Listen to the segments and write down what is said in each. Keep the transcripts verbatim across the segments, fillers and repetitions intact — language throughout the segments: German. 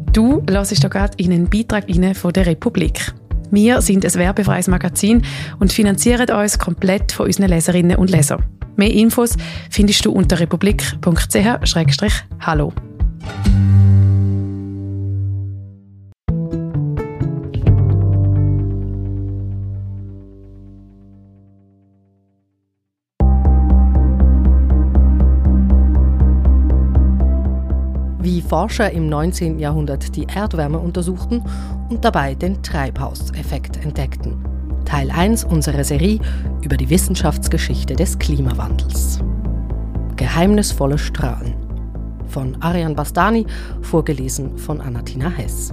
Du hörst hier gerade in einen Beitrag rein von der Republik. Wir sind ein werbefreies Magazin und finanzieren uns komplett von unseren Leserinnen und Lesern. Mehr Infos findest du unter republik punkt c h slash hallo. Wie Forscher im neunzehnten Jahrhundert die Erdwärme untersuchten und dabei den Treibhauseffekt entdeckten. Teil eins unserer Serie über die Wissenschaftsgeschichte des Klimawandels. Geheimnisvolle Strahlen von Ariane Bastani, vorgelesen von Anatina Hess.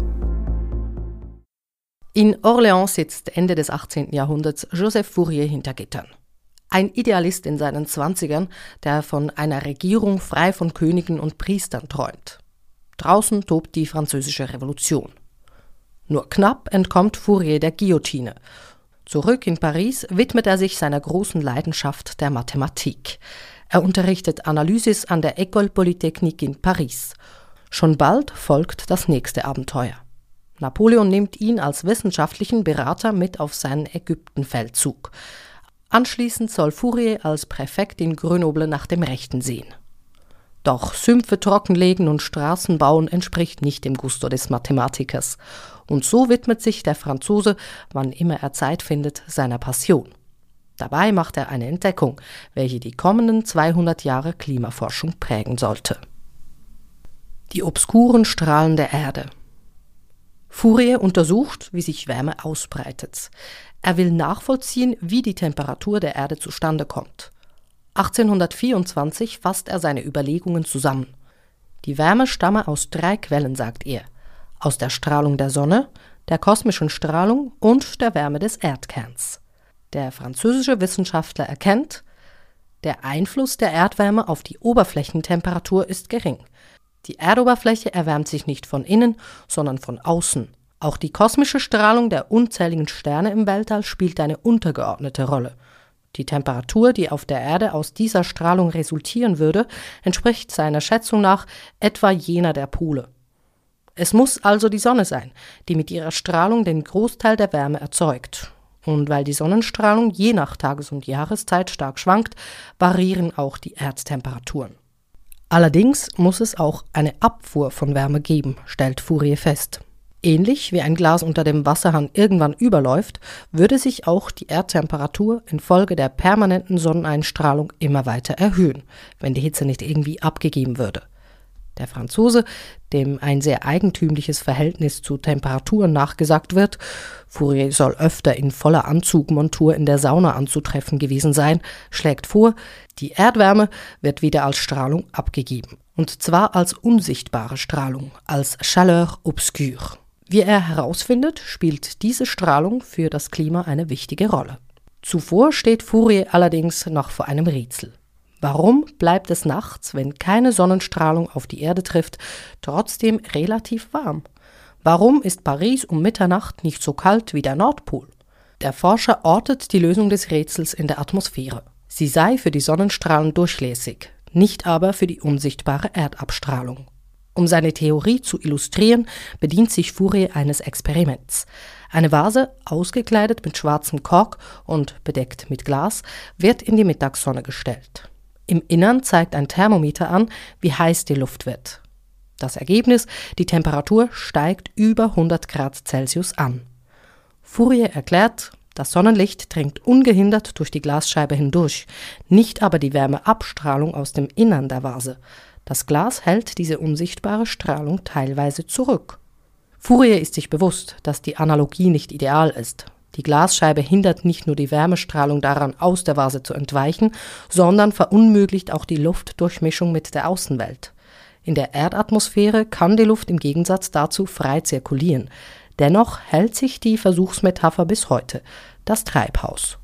In Orléans sitzt Ende des achtzehnten Jahrhunderts Joseph Fourier hinter Gittern. Ein Idealist in seinen Zwanzigern, der von einer Regierung frei von Königen und Priestern träumt. Draußen tobt die Französische Revolution. Nur knapp entkommt Fourier der Guillotine. Zurück in Paris widmet er sich seiner großen Leidenschaft der Mathematik. Er unterrichtet Analysis an der École Polytechnique in Paris. Schon bald folgt das nächste Abenteuer. Napoleon nimmt ihn als wissenschaftlichen Berater mit auf seinen Ägyptenfeldzug. Anschließend soll Fourier als Präfekt in Grenoble nach dem Rechten sehen. Doch Sümpfe trockenlegen und Straßen bauen entspricht nicht dem Gusto des Mathematikers. Und so widmet sich der Franzose, wann immer er Zeit findet, seiner Passion. Dabei macht er eine Entdeckung, welche die kommenden zweihundert Jahre Klimaforschung prägen sollte. Die obskuren Strahlen der Erde. Fourier untersucht, wie sich Wärme ausbreitet. Er will nachvollziehen, wie die Temperatur der Erde zustande kommt. achtzehnhundertvierundzwanzig fasst er seine Überlegungen zusammen. Die Wärme stamme aus drei Quellen, sagt er. Aus der Strahlung der Sonne, der kosmischen Strahlung und der Wärme des Erdkerns. Der französische Wissenschaftler erkennt, der Einfluss der Erdwärme auf die Oberflächentemperatur ist gering. Die Erdoberfläche erwärmt sich nicht von innen, sondern von außen. Auch die kosmische Strahlung der unzähligen Sterne im Weltall spielt eine untergeordnete Rolle. Die Temperatur, die auf der Erde aus dieser Strahlung resultieren würde, entspricht seiner Schätzung nach etwa jener der Pole. Es muss also die Sonne sein, die mit ihrer Strahlung den Großteil der Wärme erzeugt. Und weil die Sonnenstrahlung je nach Tages- und Jahreszeit stark schwankt, variieren auch die Erdtemperaturen. Allerdings muss es auch eine Abfuhr von Wärme geben, stellt Fourier fest. Ähnlich wie ein Glas unter dem Wasserhahn irgendwann überläuft, würde sich auch die Erdtemperatur infolge der permanenten Sonneneinstrahlung immer weiter erhöhen, wenn die Hitze nicht irgendwie abgegeben würde. Der Franzose, dem ein sehr eigentümliches Verhältnis zu Temperaturen nachgesagt wird, Fourier soll öfter in voller Anzugmontur in der Sauna anzutreffen gewesen sein, schlägt vor, die Erdwärme wird wieder als Strahlung abgegeben. Und zwar als unsichtbare Strahlung, als Chaleur obscure. Wie er herausfindet, spielt diese Strahlung für das Klima eine wichtige Rolle. Zuvor steht Fourier allerdings noch vor einem Rätsel. Warum bleibt es nachts, wenn keine Sonnenstrahlung auf die Erde trifft, trotzdem relativ warm? Warum ist Paris um Mitternacht nicht so kalt wie der Nordpol? Der Forscher ortet die Lösung des Rätsels in der Atmosphäre. Sie sei für die Sonnenstrahlen durchlässig, nicht aber für die unsichtbare Erdabstrahlung. Um seine Theorie zu illustrieren, bedient sich Fourier eines Experiments. Eine Vase, ausgekleidet mit schwarzem Kork und bedeckt mit Glas, wird in die Mittagssonne gestellt. Im Innern zeigt ein Thermometer an, wie heiß die Luft wird. Das Ergebnis: die Temperatur steigt über hundert Grad Celsius an. Fourier erklärt, das Sonnenlicht dringt ungehindert durch die Glasscheibe hindurch, nicht aber die Wärmeabstrahlung aus dem Innern der Vase. Das Glas hält diese unsichtbare Strahlung teilweise zurück. Fourier ist sich bewusst, dass die Analogie nicht ideal ist. Die Glasscheibe hindert nicht nur die Wärmestrahlung daran, aus der Vase zu entweichen, sondern verunmöglicht auch die Luftdurchmischung mit der Außenwelt. In der Erdatmosphäre kann die Luft im Gegensatz dazu frei zirkulieren. Dennoch hält sich die Versuchsmetapher bis heute: das Treibhaus.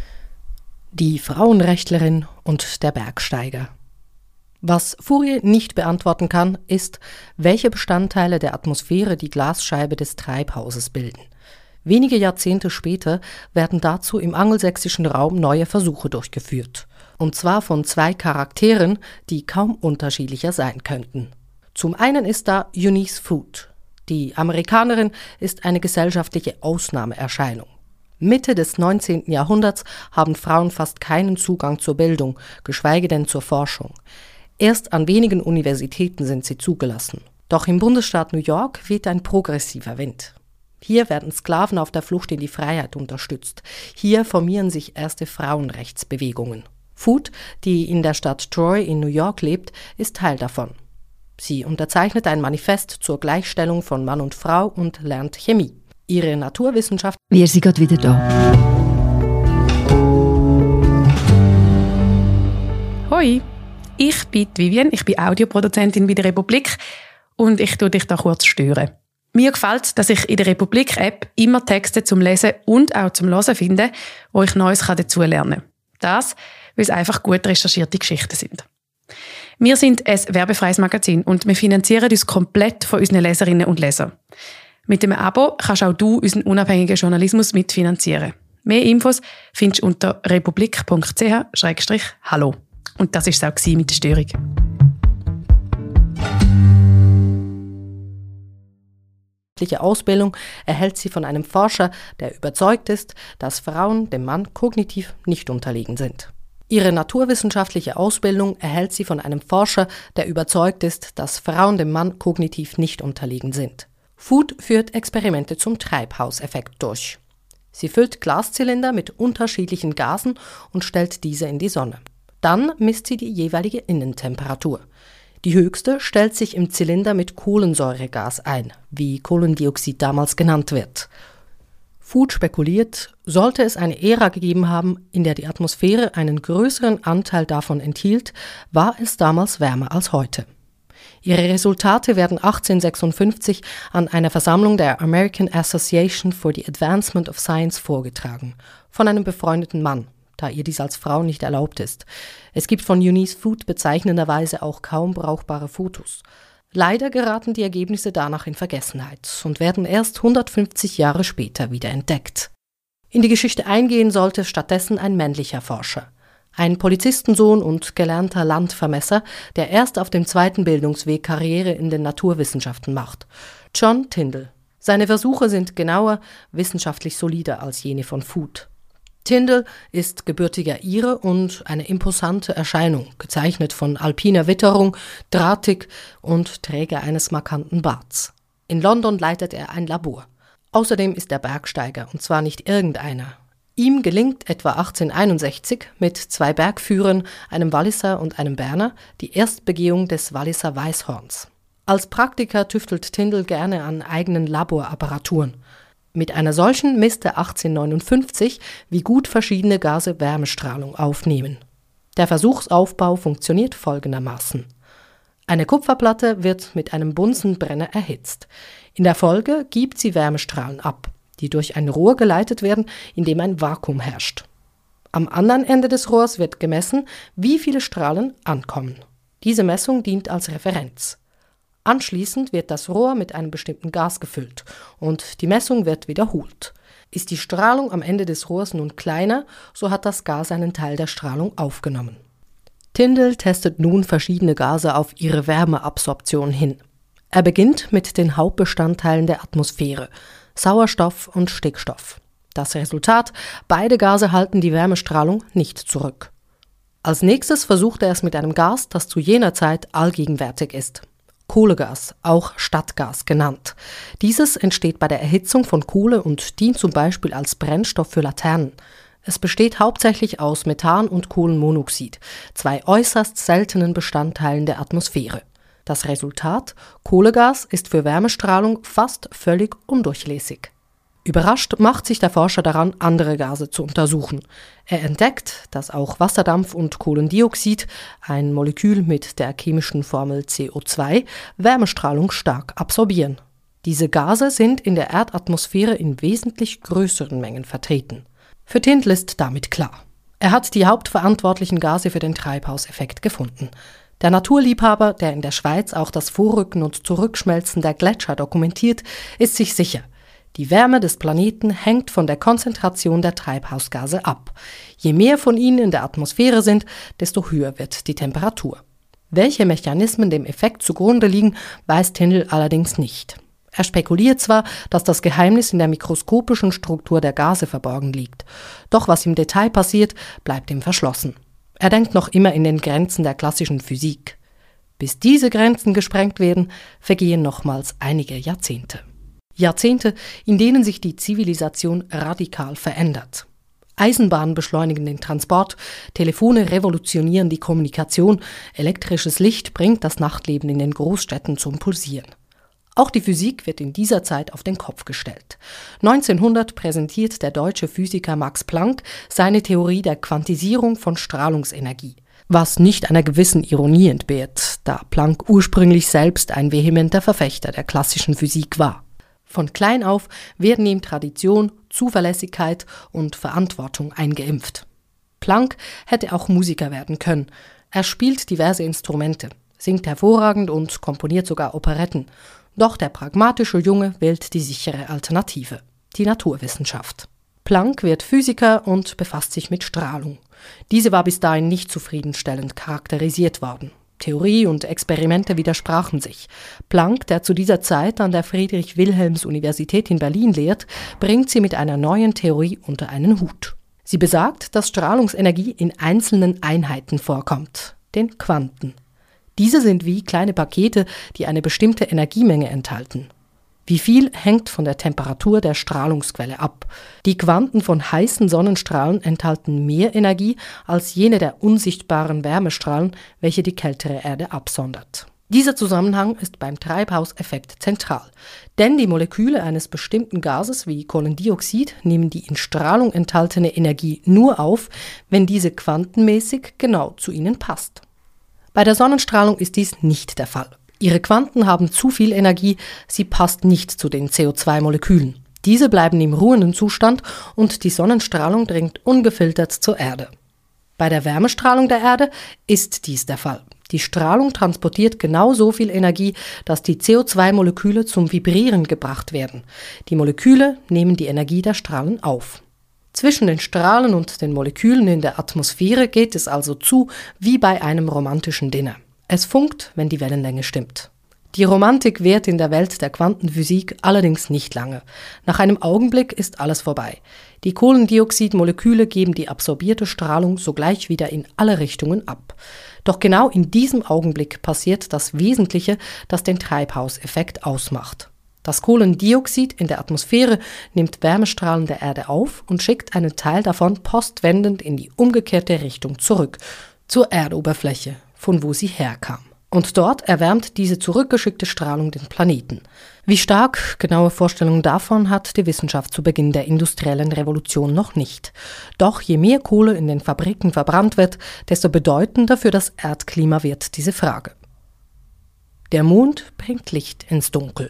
Die Frauenrechtlerin und der Bergsteiger. Was Fourier nicht beantworten kann, ist, welche Bestandteile der Atmosphäre die Glasscheibe des Treibhauses bilden. Wenige Jahrzehnte später werden dazu im angelsächsischen Raum neue Versuche durchgeführt. Und zwar von zwei Charakteren, die kaum unterschiedlicher sein könnten. Zum einen ist da Eunice Foot. Die Amerikanerin ist eine gesellschaftliche Ausnahmeerscheinung. Mitte des neunzehnten Jahrhunderts haben Frauen fast keinen Zugang zur Bildung, geschweige denn zur Forschung. Erst an wenigen Universitäten sind sie zugelassen. Doch im Bundesstaat New York weht ein progressiver Wind. Hier werden Sklaven auf der Flucht in die Freiheit unterstützt. Hier formieren sich erste Frauenrechtsbewegungen. Food, die in der Stadt Troy in New York lebt, ist Teil davon. Sie unterzeichnet ein Manifest zur Gleichstellung von Mann und Frau und lernt Chemie. Ihre Naturwissenschaft... Wir sind gerade wieder da. Hoi, ich bin Vivian, ich bin Audioproduzentin bei der Republik und ich tue dich da kurz stören. Mir gefällt, dass ich in der Republik-App immer Texte zum Lesen und auch zum Hören finde, wo ich Neues dazu lernen kann. Das, weil es einfach gut recherchierte Geschichten sind. Wir sind ein werbefreies Magazin und wir finanzieren uns komplett von unseren Leserinnen und Lesern. Mit dem Abo kannst auch du unseren unabhängigen Journalismus mitfinanzieren. Mehr Infos findest du unter republik punkt c h slash hallo. Und das war es auch mit der Störung. Ausbildung erhält sie von einem Forscher, der überzeugt ist, dass Frauen dem Mann kognitiv nicht unterlegen sind. Ihre naturwissenschaftliche Ausbildung erhält sie von einem Forscher, der überzeugt ist, dass Frauen dem Mann kognitiv nicht unterlegen sind. Food führt Experimente zum Treibhauseffekt durch. Sie füllt Glaszylinder mit unterschiedlichen Gasen und stellt diese in die Sonne. Dann misst sie die jeweilige Innentemperatur. Die höchste stellt sich im Zylinder mit Kohlensäuregas ein, wie Kohlendioxid damals genannt wird. Food spekuliert, sollte es eine Ära gegeben haben, in der die Atmosphäre einen größeren Anteil davon enthielt, war es damals wärmer als heute. Ihre Resultate werden achtzehnhundertsechsundfünfzig an einer Versammlung der American Association for the Advancement of Science vorgetragen, von einem befreundeten Mann, da ihr dies als Frau nicht erlaubt ist. Es gibt von Eunice Food bezeichnenderweise auch kaum brauchbare Fotos. Leider geraten die Ergebnisse danach in Vergessenheit und werden erst hundertfünfzig Jahre später wieder entdeckt. In die Geschichte eingehen sollte stattdessen ein männlicher Forscher. Ein Polizistensohn und gelernter Landvermesser, der erst auf dem zweiten Bildungsweg Karriere in den Naturwissenschaften macht. John Tyndall. Seine Versuche sind genauer, wissenschaftlich solider als jene von Food. Tyndall ist gebürtiger Ire und eine imposante Erscheinung, gezeichnet von alpiner Witterung, drahtig und Träger eines markanten Barts. In London leitet er ein Labor. Außerdem ist er Bergsteiger, und zwar nicht irgendeiner. Ihm gelingt etwa achtzehnhunderteinundsechzig mit zwei Bergführern, einem Walliser und einem Berner, die Erstbegehung des Walliser Weißhorns. Als Praktiker tüftelt Tyndall gerne an eigenen Laborapparaturen. Mit einer solchen misst er achtzehnhundertneunundfünfzig, wie gut verschiedene Gase Wärmestrahlung aufnehmen. Der Versuchsaufbau funktioniert folgendermaßen. Eine Kupferplatte wird mit einem Bunsenbrenner erhitzt. In der Folge gibt sie Wärmestrahlen ab, die durch ein Rohr geleitet werden, in dem ein Vakuum herrscht. Am anderen Ende des Rohrs wird gemessen, wie viele Strahlen ankommen. Diese Messung dient als Referenz. Anschließend wird das Rohr mit einem bestimmten Gas gefüllt und die Messung wird wiederholt. Ist die Strahlung am Ende des Rohrs nun kleiner, so hat das Gas einen Teil der Strahlung aufgenommen. Tyndall testet nun verschiedene Gase auf ihre Wärmeabsorption hin. Er beginnt mit den Hauptbestandteilen der Atmosphäre, Sauerstoff und Stickstoff. Das Resultat: beide Gase halten die Wärmestrahlung nicht zurück. Als nächstes versucht er es mit einem Gas, das zu jener Zeit allgegenwärtig ist. Kohlegas, auch Stadtgas genannt. Dieses entsteht bei der Erhitzung von Kohle und dient zum Beispiel als Brennstoff für Laternen. Es besteht hauptsächlich aus Methan und Kohlenmonoxid, zwei äußerst seltenen Bestandteilen der Atmosphäre. Das Resultat: Kohlegas ist für Wärmestrahlung fast völlig undurchlässig. Überrascht macht sich der Forscher daran, andere Gase zu untersuchen. Er entdeckt, dass auch Wasserdampf und Kohlendioxid, ein Molekül mit der chemischen Formel C O zwei, Wärmestrahlung stark absorbieren. Diese Gase sind in der Erdatmosphäre in wesentlich größeren Mengen vertreten. Für Tyndall ist damit klar: Er hat die hauptverantwortlichen Gase für den Treibhauseffekt gefunden. Der Naturliebhaber, der in der Schweiz auch das Vorrücken und Zurückschmelzen der Gletscher dokumentiert, ist sich sicher: Die Wärme des Planeten hängt von der Konzentration der Treibhausgase ab. Je mehr von ihnen in der Atmosphäre sind, desto höher wird die Temperatur. Welche Mechanismen dem Effekt zugrunde liegen, weiß Tyndall allerdings nicht. Er spekuliert zwar, dass das Geheimnis in der mikroskopischen Struktur der Gase verborgen liegt, doch was im Detail passiert, bleibt ihm verschlossen. Er denkt noch immer in den Grenzen der klassischen Physik. Bis diese Grenzen gesprengt werden, vergehen nochmals einige Jahrzehnte. Jahrzehnte, in denen sich die Zivilisation radikal verändert. Eisenbahnen beschleunigen den Transport, Telefone revolutionieren die Kommunikation, elektrisches Licht bringt das Nachtleben in den Großstädten zum Pulsieren. Auch die Physik wird in dieser Zeit auf den Kopf gestellt. neunzehnhundert präsentiert der deutsche Physiker Max Planck seine Theorie der Quantisierung von Strahlungsenergie, was nicht einer gewissen Ironie entbehrt, da Planck ursprünglich selbst ein vehementer Verfechter der klassischen Physik war. Von klein auf werden ihm Tradition, Zuverlässigkeit und Verantwortung eingeimpft. Planck hätte auch Musiker werden können. Er spielt diverse Instrumente, singt hervorragend und komponiert sogar Operetten. Doch der pragmatische Junge wählt die sichere Alternative, die Naturwissenschaft. Planck wird Physiker und befasst sich mit Strahlung. Diese war bis dahin nicht zufriedenstellend charakterisiert worden. Theorie und Experimente widersprachen sich. Planck, der zu dieser Zeit an der Friedrich-Wilhelms-Universität in Berlin lehrt, bringt sie mit einer neuen Theorie unter einen Hut. Sie besagt, dass Strahlungsenergie in einzelnen Einheiten vorkommt, den Quanten. Diese sind wie kleine Pakete, die eine bestimmte Energiemenge enthalten. Wie viel hängt von der Temperatur der Strahlungsquelle ab. Die Quanten von heißen Sonnenstrahlen enthalten mehr Energie als jene der unsichtbaren Wärmestrahlen, welche die kältere Erde absondert. Dieser Zusammenhang ist beim Treibhauseffekt zentral, denn die Moleküle eines bestimmten Gases wie Kohlendioxid nehmen die in Strahlung enthaltene Energie nur auf, wenn diese quantenmäßig genau zu ihnen passt. Bei der Sonnenstrahlung ist dies nicht der Fall. Ihre Quanten haben zu viel Energie, sie passt nicht zu den C O zwei Molekülen. Diese bleiben im ruhenden Zustand und die Sonnenstrahlung dringt ungefiltert zur Erde. Bei der Wärmestrahlung der Erde ist dies der Fall. Die Strahlung transportiert genau so viel Energie, dass die C O zwei Moleküle zum Vibrieren gebracht werden. Die Moleküle nehmen die Energie der Strahlen auf. Zwischen den Strahlen und den Molekülen in der Atmosphäre geht es also zu wie bei einem romantischen Dinner. Es funkt, wenn die Wellenlänge stimmt. Die Romantik währt in der Welt der Quantenphysik allerdings nicht lange. Nach einem Augenblick ist alles vorbei. Die Kohlendioxidmoleküle geben die absorbierte Strahlung sogleich wieder in alle Richtungen ab. Doch genau in diesem Augenblick passiert das Wesentliche, das den Treibhauseffekt ausmacht. Das Kohlendioxid in der Atmosphäre nimmt Wärmestrahlen der Erde auf und schickt einen Teil davon postwendend in die umgekehrte Richtung zurück, zur Erdoberfläche, von wo sie herkam. Und dort erwärmt diese zurückgeschickte Strahlung den Planeten. Wie stark, genaue Vorstellungen davon hat die Wissenschaft zu Beginn der industriellen Revolution noch nicht. Doch je mehr Kohle in den Fabriken verbrannt wird, desto bedeutender für das Erdklima wird diese Frage. Der Mond bringt Licht ins Dunkel.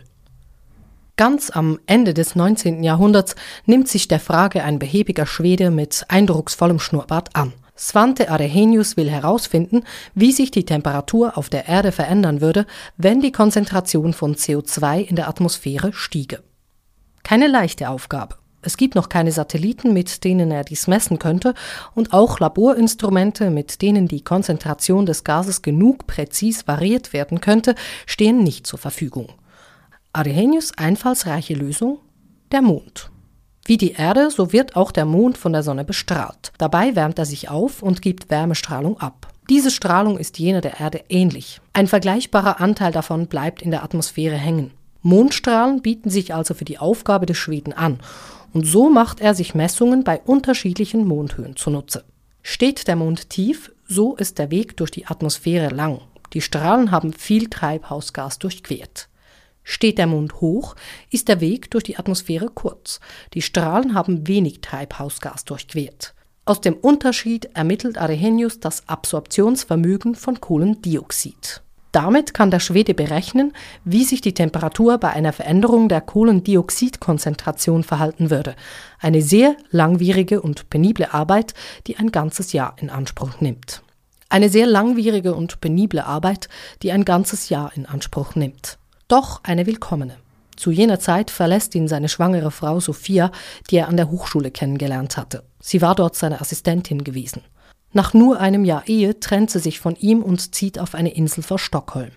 Ganz am Ende des neunzehnten Jahrhunderts nimmt sich der Frage ein behäbiger Schwede mit eindrucksvollem Schnurrbart an. Svante Arrhenius will herausfinden, wie sich die Temperatur auf der Erde verändern würde, wenn die Konzentration von C O zwei in der Atmosphäre stiege. Keine leichte Aufgabe. Es gibt noch keine Satelliten, mit denen er dies messen könnte, und auch Laborinstrumente, mit denen die Konzentration des Gases genug präzis variiert werden könnte, stehen nicht zur Verfügung. Arrhenius' einfallsreiche Lösung? Der Mond. Wie die Erde, so wird auch der Mond von der Sonne bestrahlt. Dabei wärmt er sich auf und gibt Wärmestrahlung ab. Diese Strahlung ist jener der Erde ähnlich. Ein vergleichbarer Anteil davon bleibt in der Atmosphäre hängen. Mondstrahlen bieten sich also für die Aufgabe des Schweden an, und so macht er sich Messungen bei unterschiedlichen Mondhöhen zunutze. Steht der Mond tief, so ist der Weg durch die Atmosphäre lang. Die Strahlen haben viel Treibhausgas durchquert. Steht der Mond hoch, ist der Weg durch die Atmosphäre kurz. Die Strahlen haben wenig Treibhausgas durchquert. Aus dem Unterschied ermittelt Arrhenius das Absorptionsvermögen von Kohlendioxid. Damit kann der Schwede berechnen, wie sich die Temperatur bei einer Veränderung der Kohlendioxidkonzentration verhalten würde. Eine sehr langwierige und penible Arbeit, die ein ganzes Jahr in Anspruch nimmt. Eine sehr langwierige und penible Arbeit, die ein ganzes Jahr in Anspruch nimmt. Doch eine willkommene. Zu jener Zeit verlässt ihn seine schwangere Frau Sophia, die er an der Hochschule kennengelernt hatte. Sie war dort seine Assistentin gewesen. Nach nur einem Jahr Ehe trennt sie sich von ihm und zieht auf eine Insel vor Stockholm.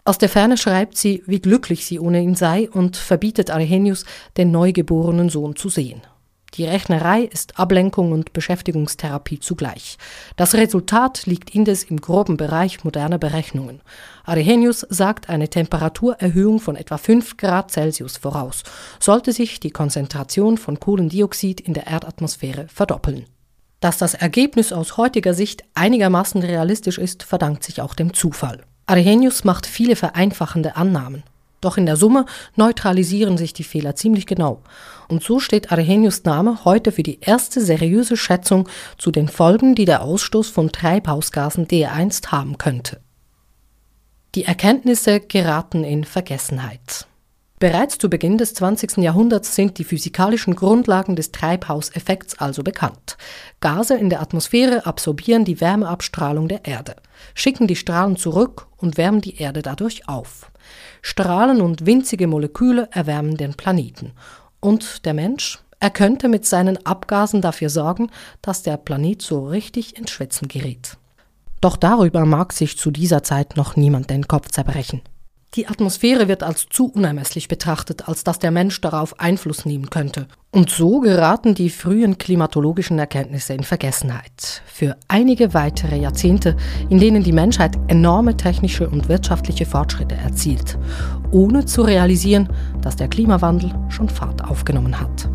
Aus der Ferne schreibt sie, wie glücklich sie ohne ihn sei und verbietet Arrhenius, den neugeborenen Sohn zu sehen. Die Rechnerei ist Ablenkung und Beschäftigungstherapie zugleich. Das Resultat liegt indes im groben Bereich moderner Berechnungen. Arrhenius sagt eine Temperaturerhöhung von etwa fünf Grad Celsius voraus, sollte sich die Konzentration von Kohlendioxid in der Erdatmosphäre verdoppeln. Dass das Ergebnis aus heutiger Sicht einigermaßen realistisch ist, verdankt sich auch dem Zufall. Arrhenius macht viele vereinfachende Annahmen. Doch in der Summe neutralisieren sich die Fehler ziemlich genau. Und so steht Arrhenius' Name heute für die erste seriöse Schätzung zu den Folgen, die der Ausstoß von Treibhausgasen dereinst haben könnte. Die Erkenntnisse geraten in Vergessenheit. Bereits zu Beginn des zwanzigsten Jahrhunderts sind die physikalischen Grundlagen des Treibhauseffekts also bekannt. Gase in der Atmosphäre absorbieren die Wärmeabstrahlung der Erde, schicken die Strahlen zurück und wärmen die Erde dadurch auf. Strahlen und winzige Moleküle erwärmen den Planeten. Und der Mensch? Er könnte mit seinen Abgasen dafür sorgen, dass der Planet so richtig ins Schwitzen gerät. Doch darüber mag sich zu dieser Zeit noch niemand den Kopf zerbrechen. Die Atmosphäre wird als zu unermesslich betrachtet, als dass der Mensch darauf Einfluss nehmen könnte. Und so geraten die frühen klimatologischen Erkenntnisse in Vergessenheit. Für einige weitere Jahrzehnte, in denen die Menschheit enorme technische und wirtschaftliche Fortschritte erzielt, ohne zu realisieren, dass der Klimawandel schon Fahrt aufgenommen hat.